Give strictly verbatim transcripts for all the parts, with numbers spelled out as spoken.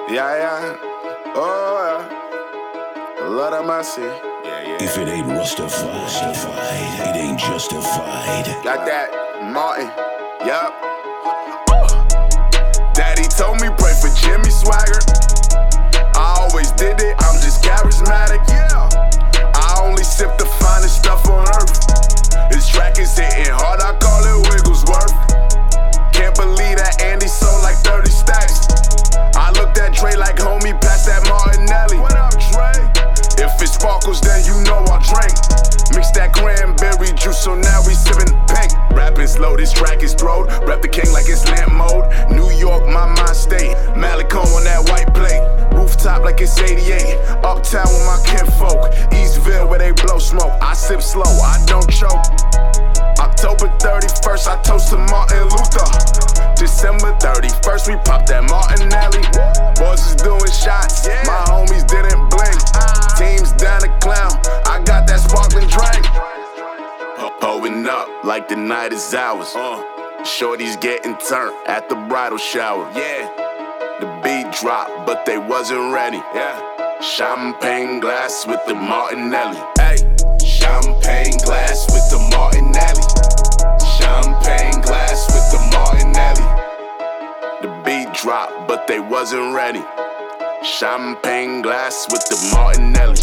Yeah, yeah. Oh, yeah. Lord of mercy. Yeah, yeah. If it ain't Rustified, Rustified, it ain't justified. Got that, Martin. Yup. Daddy told me pray for Jimmy Swagger. I always did it, I'm just charismatic. Yeah. I only sip the finest stuff on earth. This track is hitting hard, I call it Wigglesworth. Can't believe that Andy sold like thirty stacks. I looked at Dre like homie, pass that Martinelli. What up, Dre? If it sparkles, then you know I drink. Mix that cranberry juice, so now we sippin' pink. Rapping slow, this track is throwed. Rap the king like it's lamp mode. New York, my mind state. Malicone on that white plate. Rooftop like it's eighty-eight. Uptown with my kinfolk. Eastville where they blow smoke. I sip slow, I don't choke. October thirty-first, I toast to Martin Luther. December thirty-first, we pop that Martinelli. Boys is doing shots, my homies didn't blink. Teams down the clown, I got that sparkling drink. Pulling up like the night is ours. Shorty's getting turned at the bridal shower. Yeah, the beat dropped, but they wasn't ready. Yeah, champagne glass with the Martinelli. Hey, champagne glass with the Martinelli. Champagne glass with the Martinelli. The beat dropped, but they wasn't ready. Champagne glass with the Martinelli.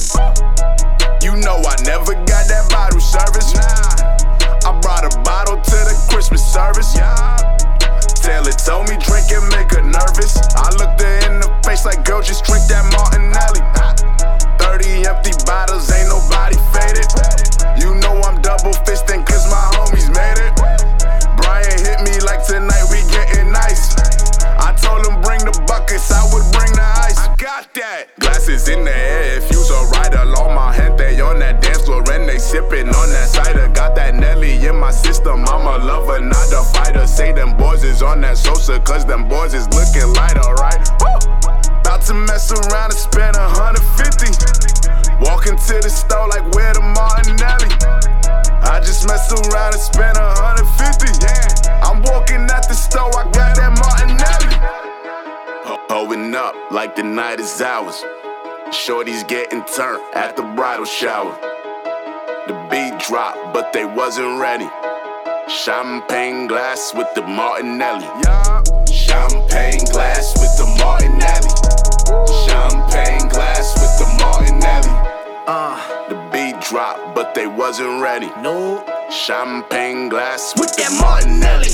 You know I never got that bottle service. Nah, I brought a bottle to the Christmas service. Yeah. Taylor told me drink and make her nervous. I looked her in the face like, girl, just drink that Martinelli. thirty empty bottles, ain't nobody faded. You know I'm double fisting cause my homies made it. Brian hit me like tonight we getting nice. I told him bring the buckets, I would bring the ice. I got that. Glasses in the air, if you's a rider. All my gente on that dance floor and they sippin' on that cider. Got that Nelly in my system, I'm a lover, not a fighter. Say them boys is on that Sosa, cause them boys is looking light, alright? About to mess around and spend a hundred fifty. Walking to the store like where the Martinelli. I just messed around and spent a hundred fifty. Yeah, I'm walking at the store, I got that Martinelli. Pulling up like the night is ours. Shorty's getting turned at the bridal shower. The beat dropped, but they wasn't ready. Champagne glass with the Martinelli. Yeah. Champagne glass with the Martinelli. Champagne glass with the Martinelli. Uh, the beat dropped, but they wasn't ready. No. Champagne glass with, with that Martinelli.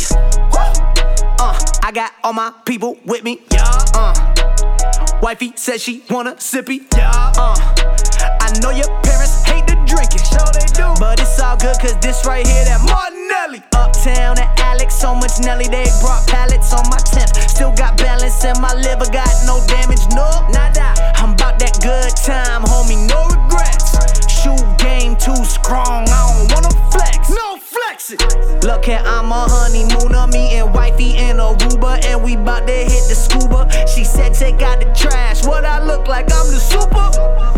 Uh, I got all my people with me. Yeah. Uh, wifey says she wanna sippy. Yeah. Uh, I know your parents hate the drinking. Sure they do. But it's all good cause this right here, that Martinelli. Uptown at Alex, so much Nelly, they brought pallets on my temp. Still got balance in my liver, got no damage, no, nada. I'm about that good time, homie, no regrets. Shoe game too strong, I don't wanna flex. No flexing. Look at I'm a honeymooner, me and wifey in Aruba, and we bout to hit the scuba. She said take out the trash, what I look like, I'm the super.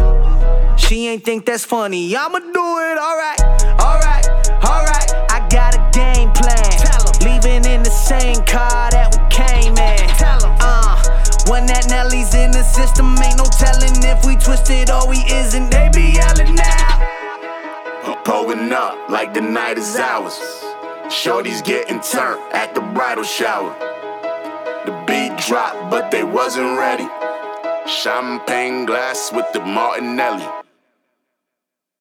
She ain't think that's funny, I'ma do it, alright, alright, alright. I got a game plan, leaving in the same car that we came in. Uh, when that Nelly's in the system, ain't no telling if we twisted or we isn't. They be yelling now. Pulling up like the night is ours. Shorty's getting turned at the bridal shower. The beat dropped, but they wasn't ready. Champagne glass with the Martinelli.